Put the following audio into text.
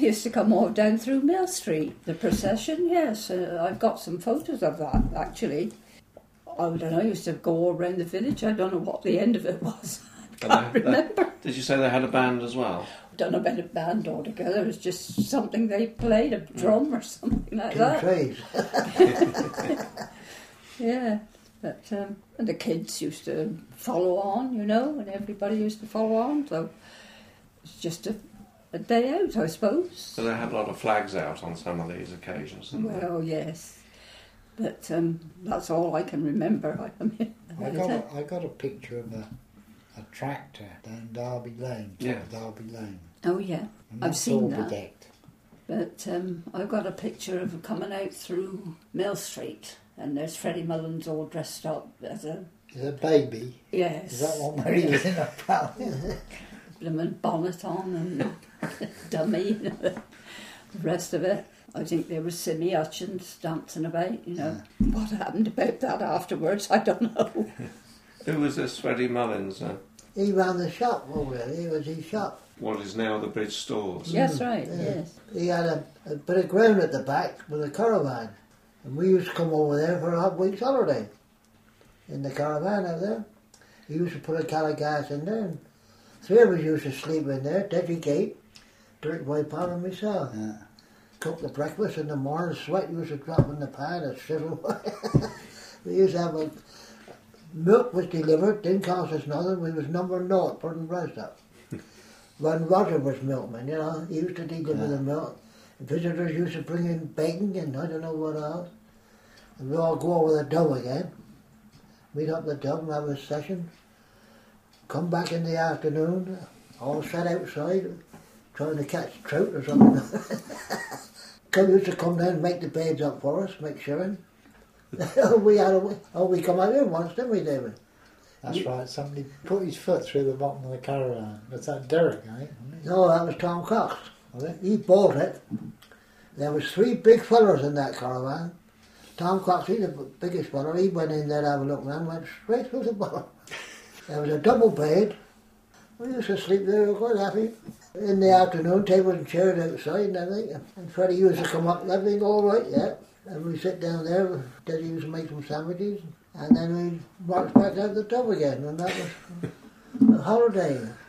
used to come all down through Mill Street. The procession, yes. I've got some photos of that, actually. I don't know, I used to go all around the village. I don't know what the end of it was. I can't remember. Did you say they had a band as well? I don't know about a band altogether. It was just something they played, a drum or something like that. Yeah. But, and the kids used to follow on, you know, and everybody used to follow on. So it's just a day out, I suppose. So they had a lot of flags out on some of these occasions, didn't they? Well, yes. But that's all I can remember. I got a picture of a tractor down Derby Lane, Derby Lane. Oh, yeah. And I've seen that. Bedecked. But I've got a picture of him coming out through Mill Street, and there's Freddie Mullins all dressed up as a baby. Yes. Is that what Mary was in her pal? Blooming bonnet on and dummy, the rest of it. I think there was Simmy Hutchins dancing about, you know. Yeah. What happened about that afterwards, I don't know. Who was this Freddie Mullins? He ran the shop over there. He was his shop. What is now the Bridge Stores? Yes, right, yeah. Yes. He had a bit of ground at the back with a caravan. And we used to come over there for a half week's holiday. In the caravan out there. He used to put a can of gas in there. And 3 of us used to sleep in there. Teddy Kate, Dirk Whitepal and myself. Yeah. Cook the breakfast in the morning. Sweat used to drop in the pan and sizzle. We used to have milk was delivered, didn't cost us nothing. We was number 0, putting breast up. When Roger was milkman, you know, he used to deliver the milk. And visitors used to bring in bacon and I don't know what else. And we'd all go over the dub again. Meet up the dub and have a session. Come back in the afternoon, all sat outside, trying to catch trout or something. Used to come down and make the beds up for us, make sure. we come out here once, didn't we, David? That's right, somebody put his foot through the bottom of the caravan. Was that Derek, eh? No, that was Tom Cox. He bought it. There was 3 big fellas in that caravan. Tom Cox, he's the biggest fella. He went in there to have a look around, went straight through the bottom. There was a double bed. We used to sleep there, we were quite happy. In the afternoon, tables and chairs outside and everything. And Freddie used to come up and everything all right, yeah. And we sit down there, Daddy used to make some sandwiches. And then we marched back out the tub again. And that was a holiday.